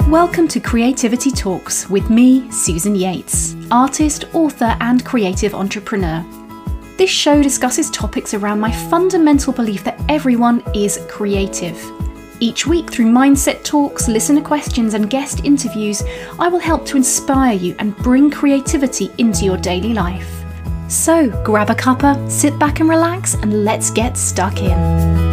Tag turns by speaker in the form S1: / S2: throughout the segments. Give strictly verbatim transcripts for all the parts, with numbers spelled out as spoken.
S1: Welcome to Creativity Talks with me, Susan Yates, artist, author, and creative entrepreneur. This show discusses topics around my fundamental belief that everyone is creative. Each week, through mindset talks, listener questions, and guest interviews, I will help to inspire you and bring creativity into your daily life. So, grab a cuppa, sit back and relax, and let's get stuck in.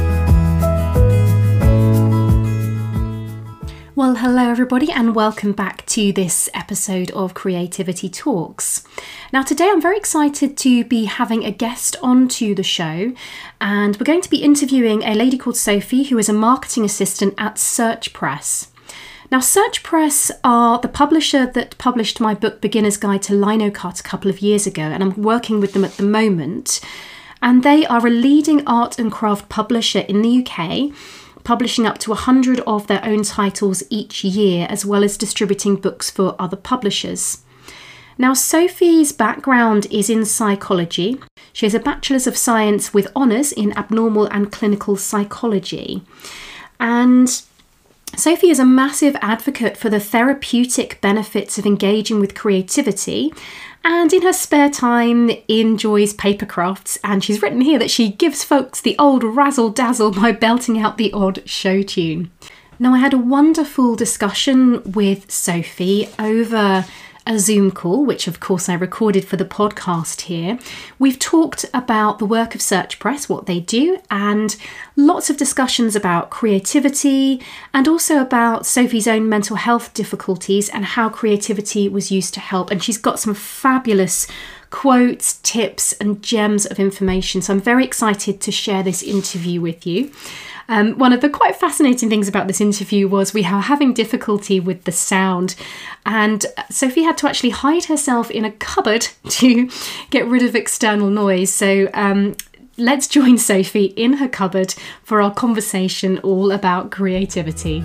S1: Well, hello everybody, and welcome back to this episode of Creativity Talks. Now today I'm very excited to be having a guest onto the show, and we're going to be interviewing a lady called Sophie, who is a marketing assistant at Search Press. Now Search Press are the publisher that published my book Beginner's Guide to Lino Cut a couple of years ago, and I'm working with them at the moment. And they are a leading art and craft publisher in the U K, publishing up to one hundred of their own titles each year, as well as distributing books for other publishers. Now, Sophie's background is in psychology. She has a Bachelor's of Science with honours in abnormal and clinical psychology. And Sophie is a massive advocate for the therapeutic benefits of engaging with creativity, and in her spare time enjoys paper crafts, and she's written here that she gives folks the old razzle-dazzle by belting out the odd show tune. Now, I had a wonderful discussion with Sophie over a Zoom call, which of course I recorded for the podcast here. We've talked about the work of Search Press, what they do, and lots of discussions about creativity, and also about Sophie's own mental health difficulties and how creativity was used to help. And she's got some fabulous quotes, tips, and gems of information. So I'm very excited to share this interview with you. Um, one of the quite fascinating things about this interview was we were having difficulty with the sound, and Sophie had to actually hide herself in a cupboard to get rid of external noise. So um, let's join Sophie in her cupboard for our conversation all about creativity.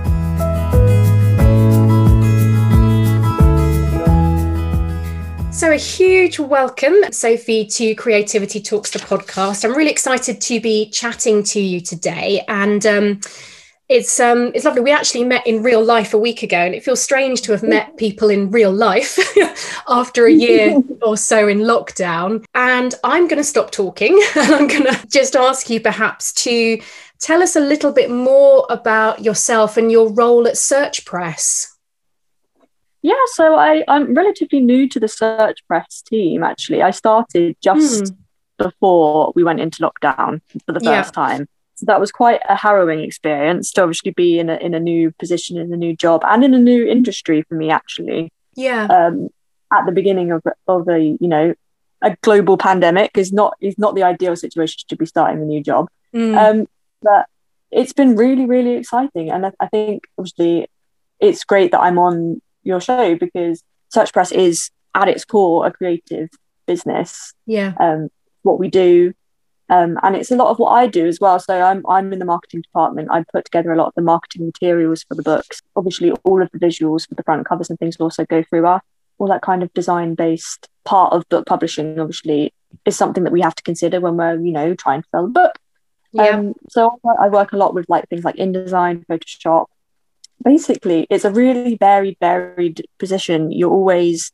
S1: So a huge welcome, Sophie, to Creativity Talks, the podcast. I'm really excited to be chatting to you today. And um, it's um, it's lovely. We actually met in real life a week ago, and it feels strange to have met people in real life after a year or so in lockdown. And I'm going to stop talking, and I'm going to just ask you perhaps to tell us a little bit more about yourself and your role at Search Press.
S2: Yeah, so I, I'm relatively new to the Search Press team, actually. I started just mm. before we went into lockdown for the first yeah. time. So that was quite a harrowing experience to obviously be in a in a new position, in a new job, and in a new industry for me, actually.
S1: Yeah.
S2: Um, at the beginning of of a, you know, a global pandemic is not is not the ideal situation to be starting a new job. Mm. Um, but it's been really, really exciting. And I, I think, obviously, it's great that I'm on your show, because Search Press is at its core a creative business.
S1: Yeah.
S2: Um, what we do, um, and it's a lot of what I do as well. So I'm I'm in the marketing department. I put together a lot of the marketing materials for the books. Obviously, all of the visuals for the front covers and things will also go through us. All that kind of design-based part of book publishing, obviously, is something that we have to consider when we're, you know, trying to sell a book.
S1: Yeah.
S2: Um, so I work a lot with like things like InDesign, Photoshop. Basically, it's a really varied, varied position. You're always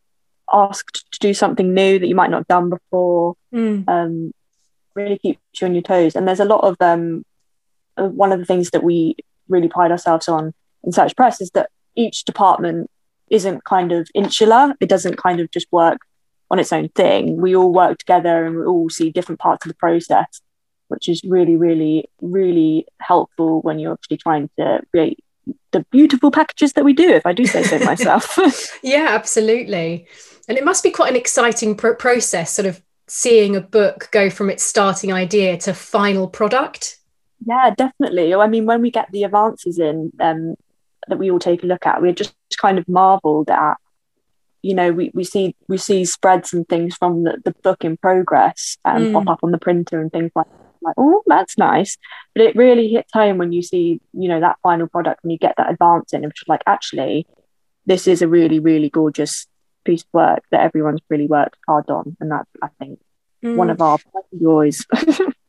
S2: asked to do something new that you might not have done before.
S1: Mm.
S2: Um, really keeps you on your toes. And there's a lot of um, uh, one of the things that we really pride ourselves on in Search Press is that each department isn't kind of insular. It doesn't kind of just work on its own thing. We all work together, and we all see different parts of the process, which is really, really, really helpful when you're actually trying to create the beautiful packages that we do, if I do say so myself.
S1: Yeah, absolutely. And it must be quite an exciting pro- process, sort of seeing a book go from its starting idea to final product.
S2: Yeah, definitely. I mean, when we get the advances in um, that we all take a look at, we're just kind of marveled at, you know, we, we see we see spreads and things from the, the book in progress and um, mm. pop up on the printer and things like that. Like, oh, that's nice. But it really hits home when you see, you know, that final product, when you get that advance in, which is like, actually, this is a really, really gorgeous piece of work that everyone's really worked hard on. And that's, I think, mm. one of our joys.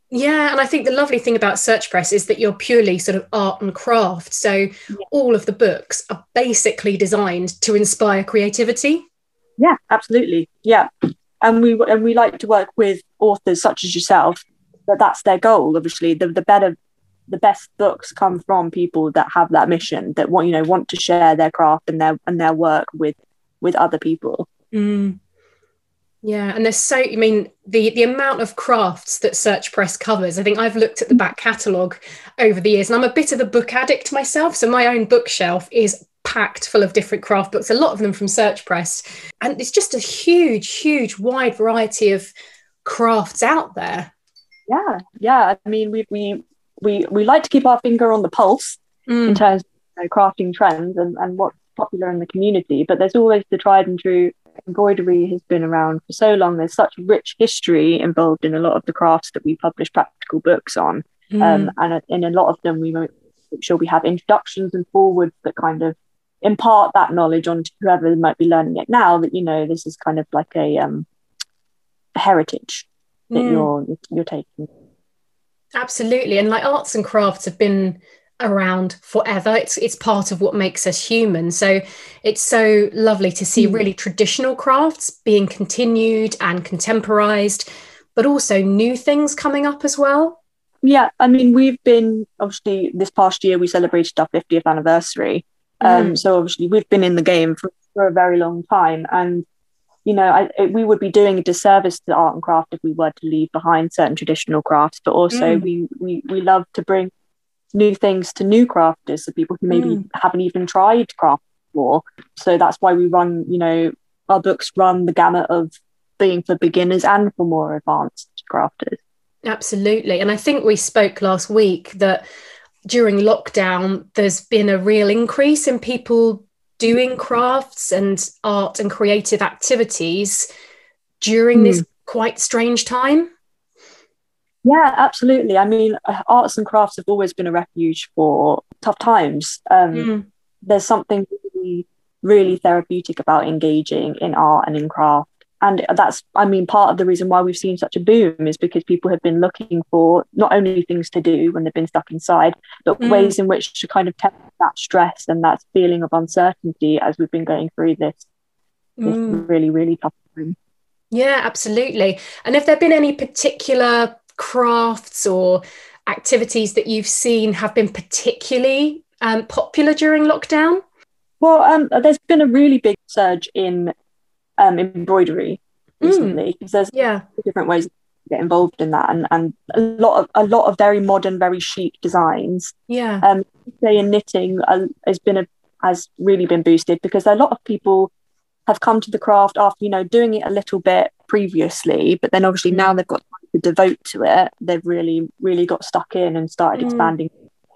S1: Yeah, and I think the lovely thing about Search Press is that you're purely sort of art and craft. So
S2: Yeah,
S1: all of the books are basically designed to inspire creativity.
S2: yeah, absolutely. Yeah. And we and we like to work with authors such as yourself, but that's their goal. Obviously, the the better the best books come from people that have that mission, that want, you know, want to share their craft and their and their work with with other people.
S1: Mm. Yeah, and there's so, I mean, the the amount of crafts that Search Press covers, I think I've looked at the back catalogue over the years, and I'm a bit of a book addict myself. So my own bookshelf is packed full of different craft books, a lot of them from Search Press. And it's just a huge, huge, wide variety of crafts out there.
S2: Yeah, yeah. I mean, we we we we like to keep our finger on the pulse in
S1: Mm.
S2: terms of, you know, crafting trends and and what's popular in the community. But there's always the tried and true. Embroidery has been around for so long. There's such rich history involved in a lot of the crafts that we publish practical books on, um,
S1: Mm.
S2: and in a lot of them, we make sure we have introductions and forwards that kind of impart that knowledge on to whoever might be learning it now. That, you know, this is kind of like a um, heritage that
S1: Mm.
S2: you're you're taking.
S1: Absolutely. And like arts and crafts have been around forever. It's it's part of what makes us human. So it's so lovely to see
S2: Mm.
S1: really traditional crafts being continued and contemporized, but also new things coming up as well.
S2: Yeah, I mean, we've been, obviously, this past year we celebrated our fiftieth anniversary. Um,
S1: Mm.
S2: so obviously we've been in the game for, for a very long time, and you know, I, it, we would be doing a disservice to art and craft if we were to leave behind certain traditional crafts. But also,
S1: Mm.
S2: we we we love to bring new things to new crafters, so people who maybe
S1: Mm.
S2: haven't even tried craft before. So that's why we run, you know, our books run the gamut of being for beginners and for more advanced crafters.
S1: Absolutely. And I think we spoke last week that during lockdown, there's been a real increase in people doing crafts and art and creative activities during
S2: Mm.
S1: this quite strange time.
S2: Yeah, absolutely. I mean, uh, arts and crafts have always been a refuge for tough times. Um,
S1: Mm.
S2: there's something really, really therapeutic about engaging in art and in craft. And that's, I mean, part of the reason why we've seen such a boom is because people have been looking for not only things to do when they've been stuck inside, but
S1: Mm.
S2: ways in which to kind of temper that stress and that feeling of uncertainty as we've been going through this, this
S1: Mm.
S2: really, really tough time.
S1: Yeah, absolutely. And have there been any particular crafts or activities that you've seen have been particularly um, popular during lockdown?
S2: Well, um, there's been a really big surge in um, embroidery
S1: Mm.
S2: recently, because there's
S1: Yeah,
S2: different ways to get involved in that, and, and a lot of a lot of very modern, very chic designs.
S1: yeah,
S2: Um, say in knitting uh, has been a has really been boosted because a lot of people have come to the craft after, you know, doing it a little bit previously, but then obviously now
S1: mm.
S2: they've got time to devote to it. They've really really got stuck in and started
S1: Mm.
S2: expanding.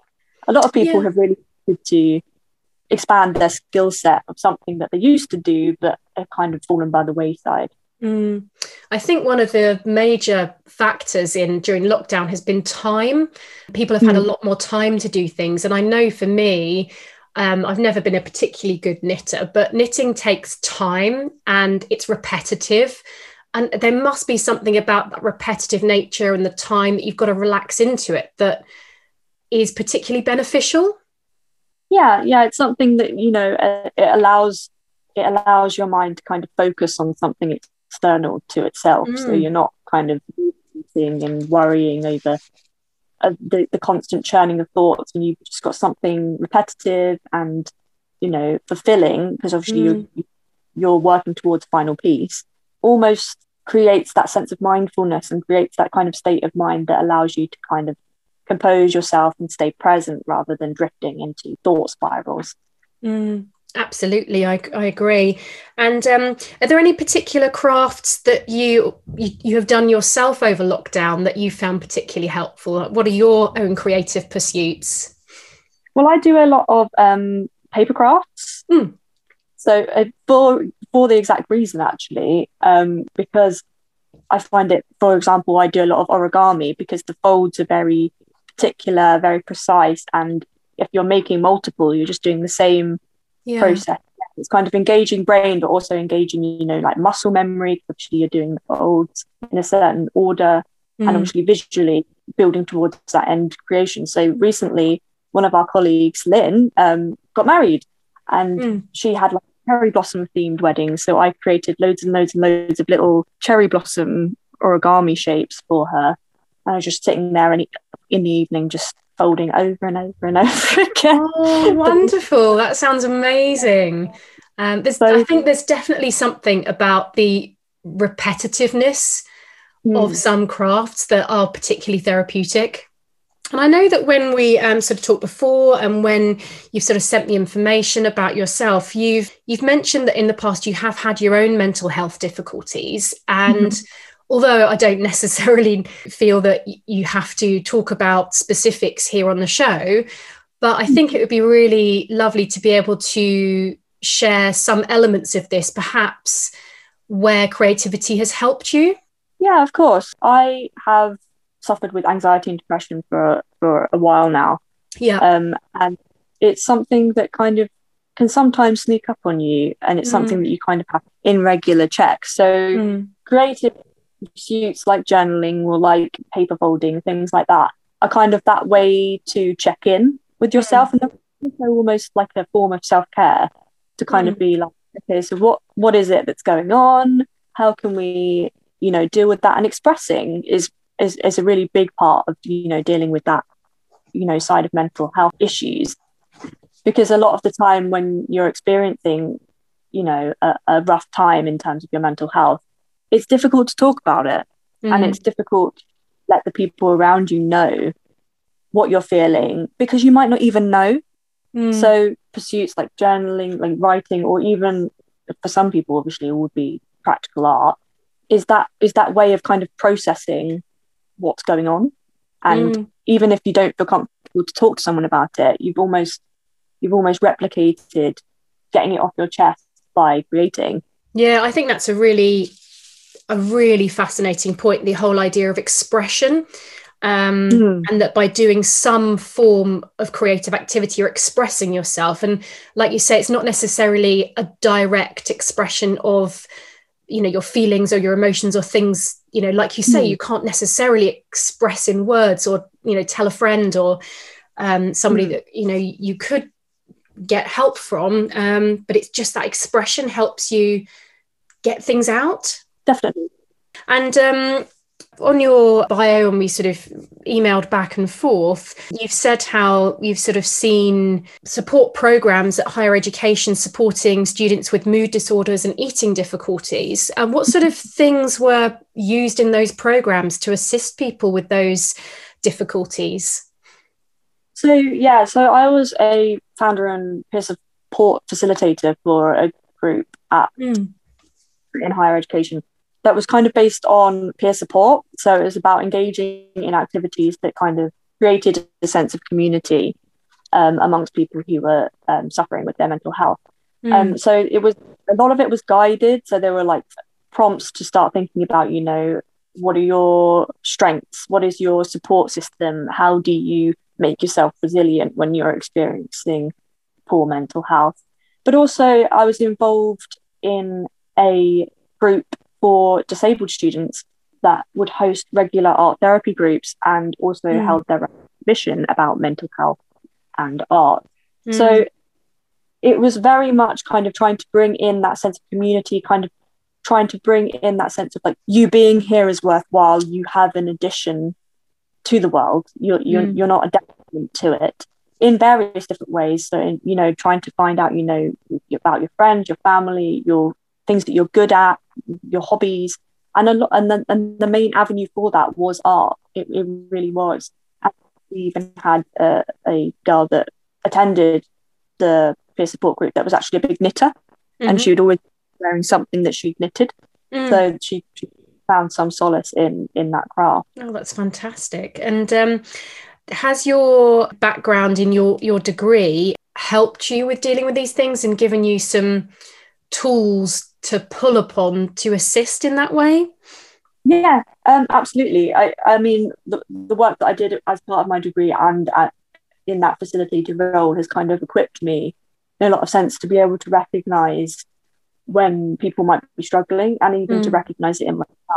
S2: A lot of people
S1: Yeah.
S2: have really wanted to expand their skill set of something that they used to do but have kind of fallen by the wayside.
S1: Mm. I think one of the major factors in during lockdown has been time. People have had a
S2: Mm.
S1: lot more time to do things. And I know for me, um, I've never been a particularly good knitter, but knitting takes time and it's repetitive. And there must be something about that repetitive nature and the time that you've got to relax into it that is particularly beneficial.
S2: Yeah, yeah, it's something that, you know, uh, it allows it allows your mind to kind of focus on something external to itself, so
S1: Mm.
S2: you're not kind of thinking and worrying over uh, the, the constant churning of thoughts, and you've just got something repetitive and, you know, fulfilling, because obviously
S1: Mm.
S2: you're you're working towards final piece, almost creates that sense of mindfulness and creates that kind of state of mind that allows you to kind of compose yourself and stay present rather than drifting into thought spirals.
S1: Mm. Absolutely, I, I agree. And um, are there any particular crafts that you, you you have done yourself over lockdown that you found particularly helpful? What are your own creative pursuits?
S2: Well, I do a lot of um, paper crafts.
S1: Mm.
S2: So uh, for for the exact reason, actually, um, because I find it, for example, I do a lot of origami because the folds are very particular, very precise, and if you're making multiple, you're just doing the same
S1: Yeah.
S2: process. It's kind of engaging brain, but also engaging, you know, like muscle memory, because obviously you're doing the folds in a certain order, and
S1: Mm.
S2: obviously visually building towards that end creation. So recently, one of our colleagues, Lynn, um, got married, and mm. she had like a cherry blossom themed wedding. So I created loads and loads and loads of little cherry blossom origami shapes for her. And I was just sitting there and in the evening, just folding over and over and over again.
S1: Oh, wonderful. That sounds amazing. Um, there's, so, I think there's definitely something about the repetitiveness mm. of some crafts that are particularly therapeutic. And I know that when we um, sort of talked before, and when you've sort of sent the information about yourself, you've you've mentioned that in the past you have had your own mental health difficulties. And mm-hmm. although I don't necessarily feel that you have to talk about specifics here on the show, but I think it would be really lovely to be able to share some elements of this, perhaps where creativity has helped you.
S2: Yeah, of course. I have suffered with anxiety and depression for for a while now.
S1: Yeah.
S2: Um, and it's something that kind of can sometimes sneak up on you, and it's mm. something that you kind of have in regular check. So mm. creative pursuits like journaling or like paper folding, things like that, are kind of that way to check in with yourself, mm. and they're almost like a form of self-care to kind mm. of be like, okay, so what what is it that's going on? How can we, you know, deal with that? And expressing is is is a really big part of, you know, dealing with that, you know, side of mental health issues, because a lot of the time when you're experiencing, you know, a, a rough time in terms of your mental health, it's difficult to talk about it. Mm-hmm. And it's difficult to let the people around you know what you're feeling, because you might not even know. Mm. So pursuits like journaling, like writing, or even for some people obviously it would be practical art, is that is that way of kind of processing what's going on. And mm. even if you don't feel comfortable to talk to someone about it, you've almost you've almost replicated getting it off your chest by creating.
S1: Yeah, I think that's a really a really fascinating point, the whole idea of expression, um, mm. and that by doing some form of creative activity you're expressing yourself. And like you say, it's not necessarily a direct expression of, you know, your feelings or your emotions or things, you know, like you say, mm. you can't necessarily express in words, or, you know, tell a friend or um, somebody mm. that, you know, you could get help from, um, but it's just that expression helps you get things out.
S2: Definitely.
S1: And um, on your bio, and we sort of emailed back and forth, you've said how you've sort of seen support programs at higher education supporting students with mood disorders and eating difficulties. And what sort of things were used in those programs to assist people with those difficulties?
S2: So, yeah, so I was a founder and peer support facilitator for a group at mm. in higher education that was kind of based on peer support. So it was about engaging in activities that kind of created a sense of community um, amongst people who were um, suffering with their mental health. Mm. Um, so it was, a lot of it was guided. So there were like prompts to start thinking about, you know, what are your strengths? What is your support system? How do you make yourself resilient when you're experiencing poor mental health? But also I was involved in a group for disabled students that would host regular art therapy groups, and also mm. held their exhibition about mental health and art. Mm. So it was very much kind of trying to bring in that sense of community, kind of trying to bring in that sense of like, you being here is worthwhile. You have an addition to the world. You're you're, mm. you're not a detriment to it, in various different ways. So, in, you know, trying to find out, you know, about your friends, your family, your things that you're good at, your hobbies, and a lot, and the, and the main avenue for that was art. It, it really was. And we even had a, a girl that attended the peer support group that was actually a big knitter, mm-hmm. and she would always be wearing something that she'd knitted. Mm. So she, she found some solace in in that craft.
S1: Oh, that's fantastic. And um, has your background in your your degree helped you with dealing with these things and given you some tools to pull upon to assist in that way?
S2: Yeah, um, absolutely. I, I mean, the, the work that I did as part of my degree and at, in that facilitator role has kind of equipped me in a lot of sense to be able to recognise when people might be struggling, and even mm. to recognise it in myself.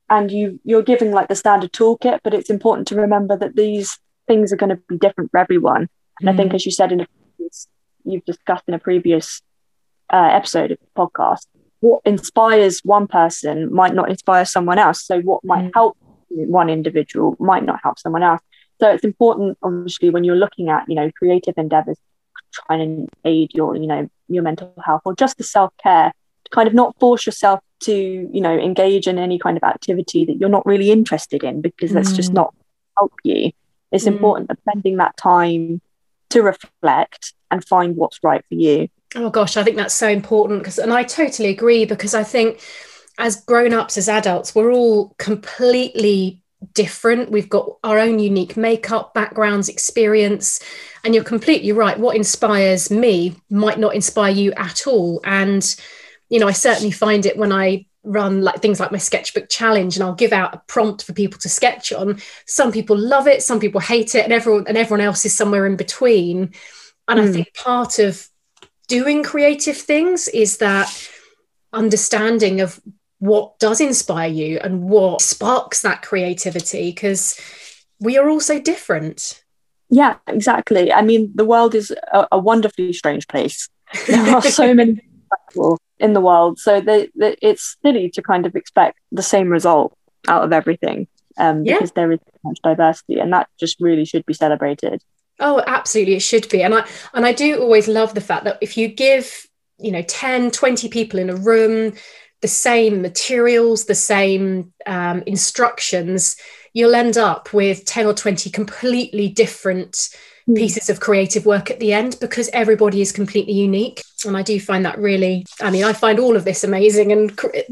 S2: and you you're giving like the standard toolkit, but it's important to remember that these things are going to be different for everyone. And mm. I think, as you said in a previous, you've discussed in a previous uh, episode of the podcast, what inspires one person might not inspire someone else. So what might mm. help one individual might not help someone else. So it's important, obviously, when you're looking at, you know, creative endeavors, trying to aid your, you know, your mental health or just the self-care, to kind of not force yourself to, you know, engage in any kind of activity that you're not really interested in, because that's mm. just not help you. It's mm. important that spending that time to reflect and find what's right for you.
S1: Oh gosh, I think that's so important, because, and I totally agree, because I think as grown-ups, as adults, we're all completely different. We've got our own unique makeup, backgrounds, experience, and you're completely right. What inspires me might not inspire you at all. And, you know, I certainly find it when I run like things like my sketchbook challenge, and I'll give out a prompt for people to sketch on. Some people love it, some people hate it, and everyone and everyone else is somewhere in between. And mm. I think part of doing creative things is that understanding of what does inspire you and what sparks that creativity, because we are all so different.
S2: Yeah, exactly. I mean, the world is a, a wonderfully strange place. There are so many people in the world, so they, they, it's silly to kind of expect the same result out of everything, um, yeah. because there is so much diversity, and that just really should be celebrated.
S1: Oh, absolutely, it should be. And I and I do always love the fact that if you give, you know, ten, twenty people in a room the same materials, the same um, instructions, you'll end up with ten or twenty completely different mm. pieces of creative work at the end, because everybody is completely unique. And I do find that really, I mean, I find all of this amazing, and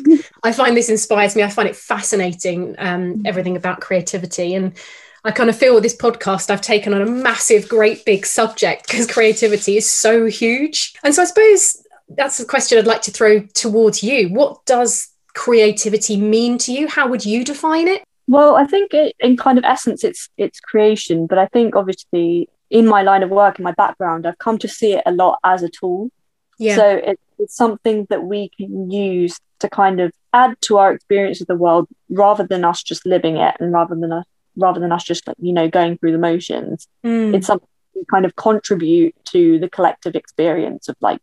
S1: I find this inspires me. I find it fascinating, um, everything about creativity. And I kind of feel with this podcast, I've taken on a massive, great big subject, because creativity is so huge. And so I suppose that's the question I'd like to throw towards you. What does creativity mean to you? How would you define it?
S2: Well, I think it, in kind of essence, it's it's creation. But I think obviously in my line of work, in my background, I've come to see it a lot as a tool. Yeah. So it, it's something that we can use to kind of add to our experience of the world, rather than us just living it, and rather than us, rather than us just, you know, going through the motions. Mm. It's something to kind of contribute to the collective experience of like,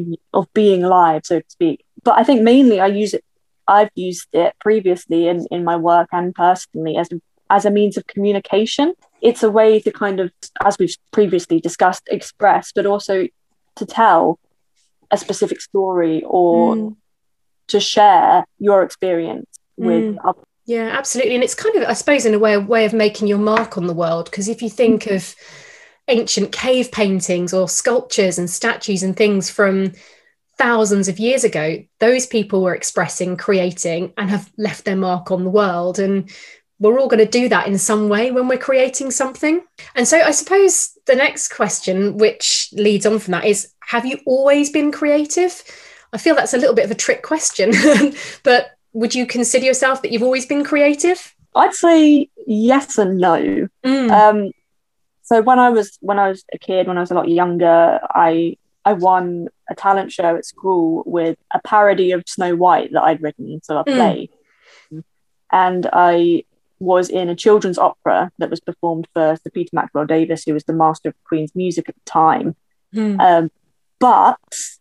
S2: of being alive, so to speak. But I think mainly I use it, I've used it previously in, in my work and personally as, as a means of communication. It's a way to kind of, as we've previously discussed, express, but also to tell a specific story, or mm. to share your experience with mm. others.
S1: Yeah, absolutely. And it's kind of, I suppose, in a way, a way of making your mark on the world. Because if you think mm. of ancient cave paintings or sculptures and statues and things from thousands of years ago, those people were expressing, creating, and have left their mark on the world. And we're all going to do that in some way when we're creating something. And so I suppose the next question, which leads on from that, is, have you always been creative? I feel that's a little bit of a trick question, but would you consider yourself that you've always been creative?
S2: I'd say yes and no. Mm. Um, So when I was when I was a kid, when I was a lot younger, I I won a talent show at school with a parody of Snow White that I'd written, so a play. Mm. And I was in a children's opera that was performed for Sir Peter Maxwell Davies, who was the master of Queen's music at the time. Mm. Um, but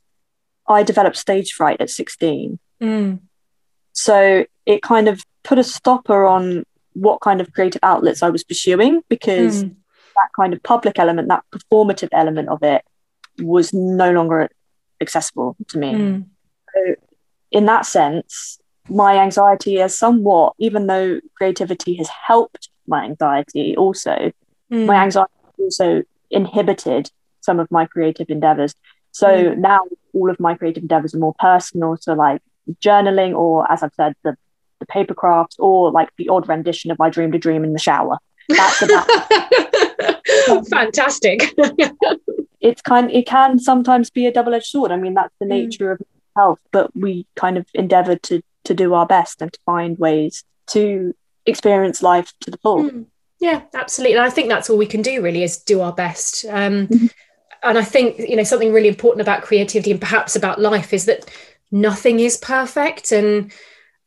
S2: I developed stage fright at sixteen. Mm. So it kind of put a stopper on what kind of creative outlets I was pursuing, because mm. that kind of public element, that performative element of it, was no longer accessible to me. Mm. So in that sense, my anxiety has somewhat, even though creativity has helped my anxiety also, mm. my anxiety also inhibited some of my creative endeavors. So mm. now all of my creative endeavors are more personal, so like journaling, or as I've said, the, the paper crafts, or like the odd rendition of I Dreamed a Dream in the shower. That's about
S1: fantastic.
S2: It's kind it can sometimes be a double-edged sword. I mean, that's the nature mm. of health, but we kind of endeavor to to do our best and to find ways to experience life to the full. Mm.
S1: Yeah, absolutely. And I think that's all we can do, really, is do our best. Um, mm-hmm. And I think, you know, something really important about creativity, and perhaps about life, is that nothing is perfect. And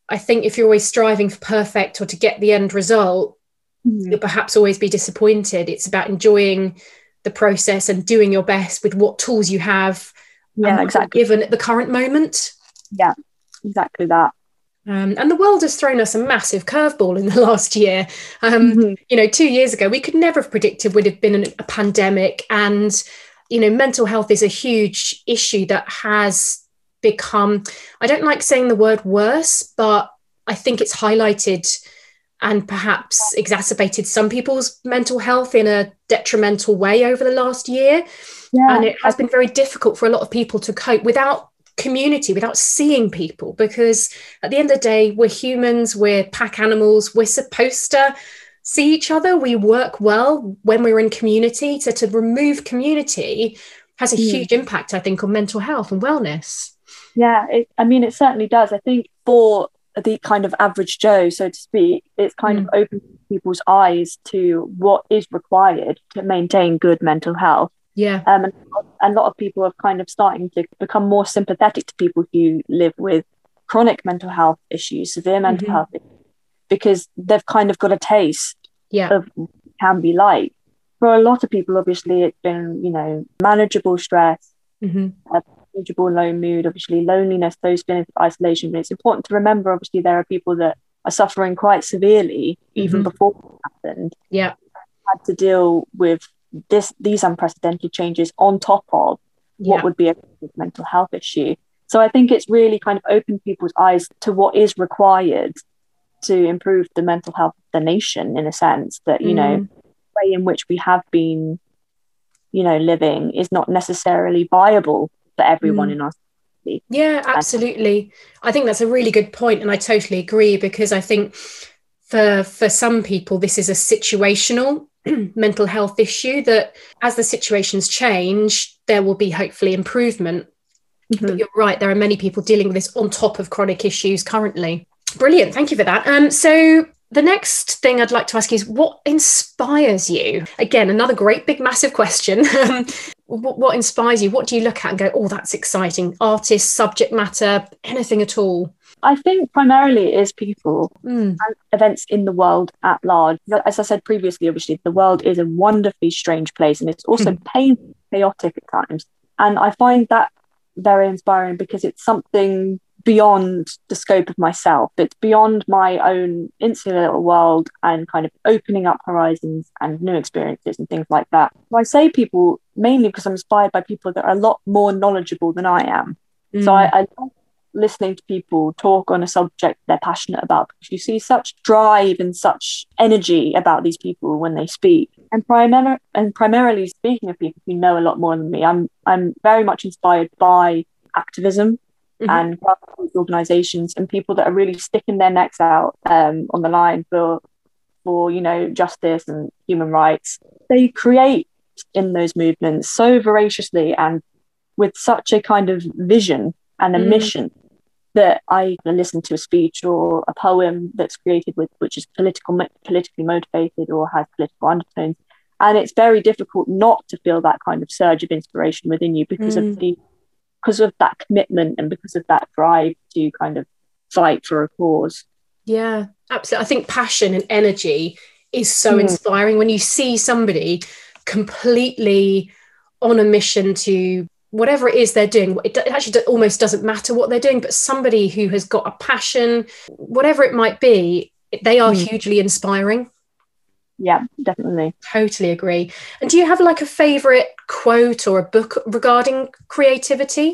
S1: I think if you're always striving for perfect or to get the end result, mm-hmm. you'll perhaps always be disappointed. It's about enjoying the process and doing your best with what tools you have.
S2: Yeah, exactly.
S1: Given at the current moment.
S2: Yeah, exactly that.
S1: Um, and the world has thrown us a massive curveball in the last year. Um, mm-hmm. You know, two years ago, we could never have predicted would have been an, a pandemic. And, you know, mental health is a huge issue that has become, I don't like saying the word worse, but I think it's highlighted and perhaps exacerbated some people's mental health in a detrimental way over the last year. Yeah, and it has been very difficult for a lot of people to cope without community, without seeing people, because at the end of the day, we're humans, we're pack animals, we're supposed to see each other. We work well when we're in community. So to remove community has a mm. huge impact, I think, on mental health and wellness.
S2: Yeah, it, I mean, it certainly does. I think for the kind of average Joe, so to speak, it's kind mm. of opened people's eyes to what is required to maintain good mental health.
S1: Yeah.
S2: Um, and, and a lot of people are kind of starting to become more sympathetic to people who live with chronic mental health issues, severe mental mm-hmm. health issues, because they've kind of got a taste
S1: yeah.
S2: of what it can be like. For a lot of people, obviously, it's been, you know, manageable stress,
S1: mm-hmm.
S2: uh, manageable low mood, obviously loneliness, those feelings of isolation. But it's important to remember, obviously, there are people that are suffering quite severely, even mm-hmm. before it happened.
S1: Yeah.
S2: Had to deal with this these unprecedented changes on top of what
S1: yeah.
S2: would be a mental health issue. So I think it's really kind of opened people's eyes to what is required to improve the mental health of the nation, in a sense that, you mm. know, the way in which we have been, you know, living is not necessarily viable for everyone mm. in our society.
S1: Yeah, absolutely. I think that's a really good point, and I totally agree, because I think for for some people this is a situational mental health issue that as the situations change, there will be hopefully improvement. Mm-hmm. But you're right, there are many people dealing with this on top of chronic issues currently. Brilliant, thank you for that. Um, so the next thing I'd like to ask you is, what inspires you? Again, another great big massive question. what, what inspires you? What do you look at and go, oh, that's exciting? Artists, subject matter, anything at all?
S2: I think primarily it is people
S1: mm.
S2: and events in the world at large. As I said previously, obviously, the world is a wonderfully strange place, and it's also mm. painful, chaotic at times. And I find that very inspiring because it's something beyond the scope of myself. It's beyond my own insular little world and kind of opening up horizons and new experiences and things like that. So I say people mainly because I'm inspired by people that are a lot more knowledgeable than I am. Mm. So I, I love listening to people talk on a subject they're passionate about, because you see such drive and such energy about these people when they speak. And primar- and primarily speaking of people who know a lot more than me, I'm I'm very much inspired by activism mm-hmm. and grassroots organisations and people that are really sticking their necks out um, on the line for for you know justice and human rights. They create in those movements so voraciously and with such a kind of vision and a mm. mission that I listen to a speech or a poem that's created with which is political, politically motivated or has political undertones, and it's very difficult not to feel that kind of surge of inspiration within you because mm. of the because of that commitment and because of that drive to kind of fight for a cause.
S1: Yeah, absolutely. I think passion and energy is so mm. inspiring when you see somebody completely on a mission to whatever it is they're doing. It actually almost doesn't matter what they're doing, but somebody who has got a passion, whatever it might be, they are mm. hugely inspiring.
S2: Yeah, definitely.
S1: Totally agree. And do you have like a favourite quote or a book regarding creativity?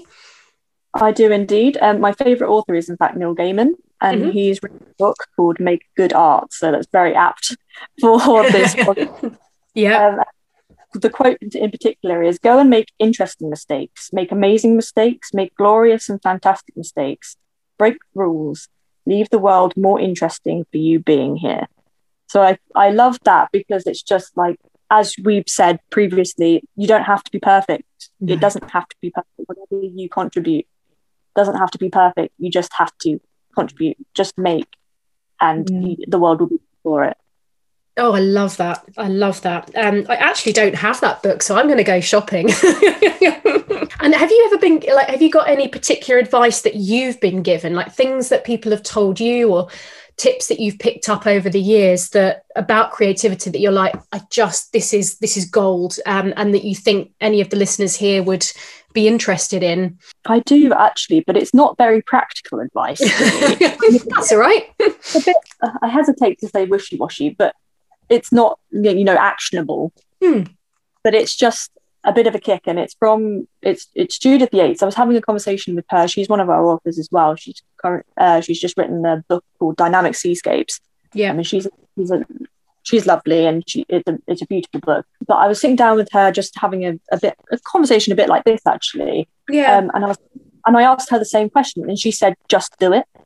S2: I do indeed. Um, my favourite author is in fact Neil Gaiman, and mm-hmm. he's written a book called Make Good Art, so that's very apt for this podcast.
S1: Yeah.
S2: Um, the quote in particular is, go and make interesting mistakes, make amazing mistakes, make glorious and fantastic mistakes, break rules, leave the world more interesting for you being here. So I, I love that because it's just like, as we've said previously, you don't have to be perfect. No. It doesn't have to be perfect. Whatever you contribute doesn't have to be perfect. You just have to contribute, just make, and mm. you, the world will be for it.
S1: Oh, I love that. I love that. Um, I actually don't have that book, so I'm going to go shopping. And have you ever been like, have you got any particular advice that you've been given, like things that people have told you or tips that you've picked up over the years that about creativity that you're like, I just, this is, this is gold, um, and that you think any of the listeners here would be interested in?
S2: I do actually, but it's not very practical advice.
S1: That's all right.
S2: A bit, I hesitate to say wishy-washy, but it's not, you know, actionable.
S1: Hmm.
S2: But it's just a bit of a kick, and it's from it's it's Judith Yates. I was having a conversation with her. She's one of our authors as well. She's current. Uh, she's just written a book called Dynamic Seascapes.
S1: Yeah,
S2: I mean, she's she's a, she's lovely, and she it's a it's a beautiful book. But I was sitting down with her, just having a, a bit a conversation, a bit like this actually.
S1: Yeah.
S2: Um, and I was and I asked her the same question, and she said, "Just do it.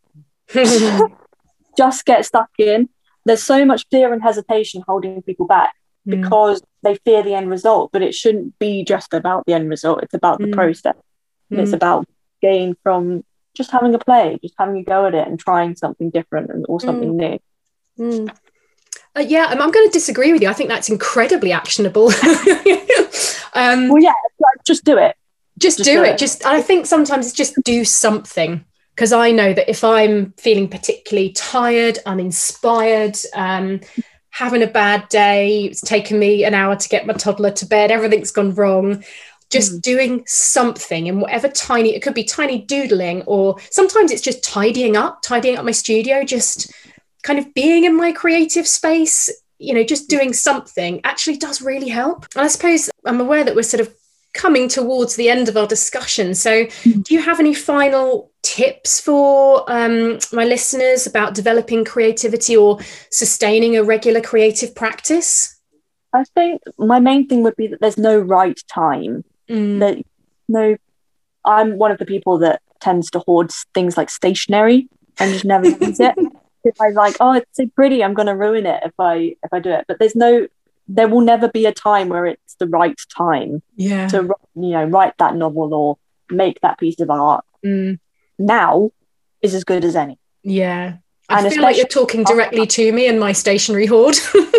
S2: Just get stuck in." There's so much fear and hesitation holding people back mm. because they fear the end result, but it shouldn't be just about the end result. It's about mm. the process. And mm. it's about gain from just having a play, just having a go at it and trying something different and or something
S1: mm.
S2: new.
S1: Mm. Uh, yeah, I'm, I'm going to disagree with you. I think that's incredibly actionable. um,
S2: well, yeah, just do it.
S1: Just, just do, do it. it. Just, I think sometimes it's just do something. Because I know that if I'm feeling particularly tired, uninspired, um, having a bad day, it's taken me an hour to get my toddler to bed, everything's gone wrong, just mm. doing something, and whatever tiny, it could be tiny doodling, or sometimes it's just tidying up, tidying up my studio, just kind of being in my creative space, you know, just doing something actually does really help. And I suppose I'm aware that we're sort of coming towards the end of our discussion. So do you have any final tips for um, my listeners about developing creativity or sustaining a regular creative practice?
S2: I think my main thing would be that there's no right time.
S1: Mm.
S2: That no, I'm one of the people that tends to hoard things like stationery and just never use it. If I like, oh, it's so pretty, I'm going to ruin it if I if I do it. But there's no there will never be a time where it's the right time
S1: yeah.
S2: to, you know, write that novel or make that piece of art.
S1: Mm.
S2: Now is as good as any.
S1: Yeah. I and feel like you're talking directly to me and my stationery hoard.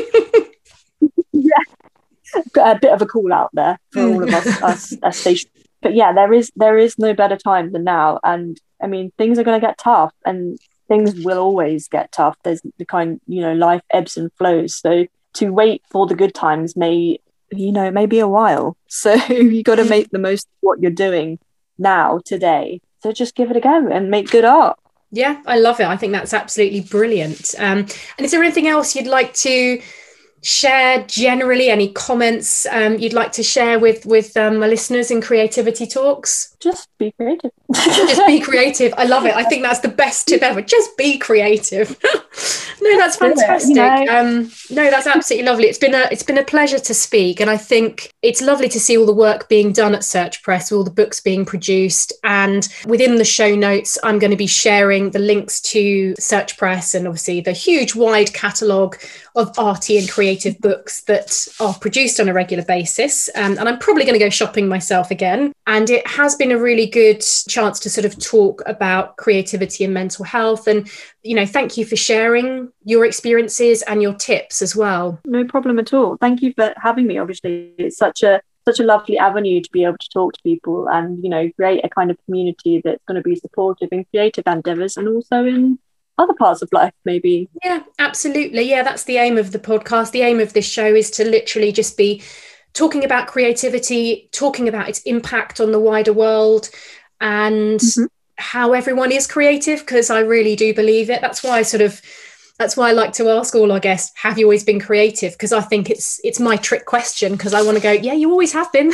S2: Yeah. Got a bit of a call out there for mm. all of us, us, us station. But yeah, there is there is no better time than now. And I mean, things are going to get tough, and things will always get tough. There's the kind, you know, life ebbs and flows. So to wait for the good times may, you know, may be a while. So you got to make the most of what you're doing now, today. So just give it a go and make good art.
S1: Yeah, I love it. I think that's absolutely brilliant. Um, and is there anything else you'd like to share generally, any comments um, you'd like to share with with um, my listeners in Creativity Talks?
S2: Just be creative.
S1: Just be creative. I love it. I think that's the best tip ever. Just be creative. No, that's fantastic. You know. Um, no, that's absolutely lovely. It's been a it's been a pleasure to speak, and I think it's lovely to see all the work being done at Search Press, all the books being produced. And within the show notes, I'm going to be sharing the links to Search Press and obviously the huge wide catalogue of arty and creative books that are produced on a regular basis. Um, and I'm probably going to go shopping myself again. And it has been a really good chance to sort of talk about creativity and mental health. And, you know, thank you for sharing your experiences and your tips as well.
S2: No problem at all. Thank you for having me. Obviously, it's such a such a lovely avenue to be able to talk to people and, you know, create a kind of community that's going to be supportive in creative endeavours and also in other parts of life, maybe.
S1: Yeah, absolutely. Yeah, that's the aim of the podcast. The aim of this show is to literally just be talking about creativity, talking about its impact on the wider world and mm-hmm. how everyone is creative, because I really do believe it. That's why I sort of That's why I like to ask all our guests, have you always been creative? Because I think it's it's my trick question, because I want to go, yeah, you always have been.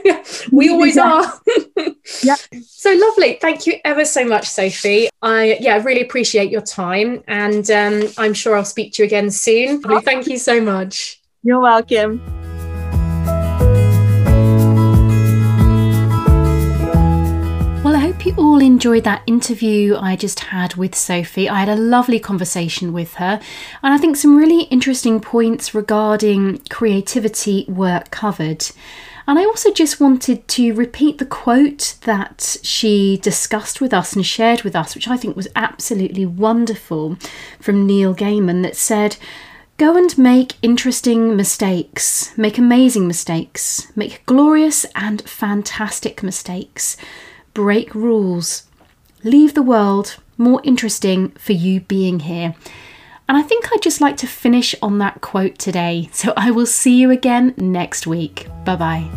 S1: We always yeah. are.
S2: Yeah.
S1: So lovely. Thank you ever so much, Sophie. I yeah, I really appreciate your time, and um, I'm sure I'll speak to you again soon. Thank you so much.
S2: You're welcome.
S1: Well, I hope you all enjoyed that interview I just had with Sophie. I had a lovely conversation with her, and I think some really interesting points regarding creativity were covered. And I also just wanted to repeat the quote that she discussed with us and shared with us, which I think was absolutely wonderful, from Neil Gaiman, that said, Go and make interesting mistakes, make amazing mistakes, make glorious and fantastic mistakes, break rules, leave the world more interesting for you being here. And I think I'd just like to finish on that quote today. So I will see you again next week. Bye bye.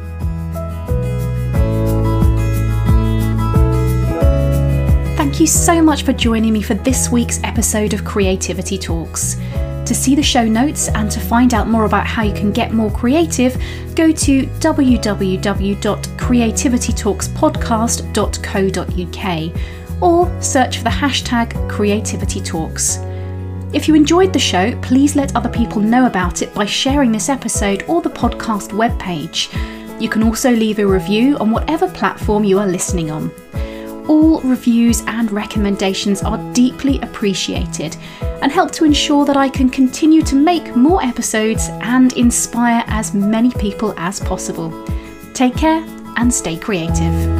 S1: Thank you so much for joining me for this week's episode of Creativity Talks. To see the show notes and to find out more about how you can get more creative, go to w w w dot creativity talks podcast dot co dot u k or search for the hashtag Creativity Talks. If you enjoyed the show, please let other people know about it by sharing this episode or the podcast webpage. You can also leave a review on whatever platform you are listening on. All reviews and recommendations are deeply appreciated and help to ensure that I can continue to make more episodes and inspire as many people as possible. Take care and stay creative.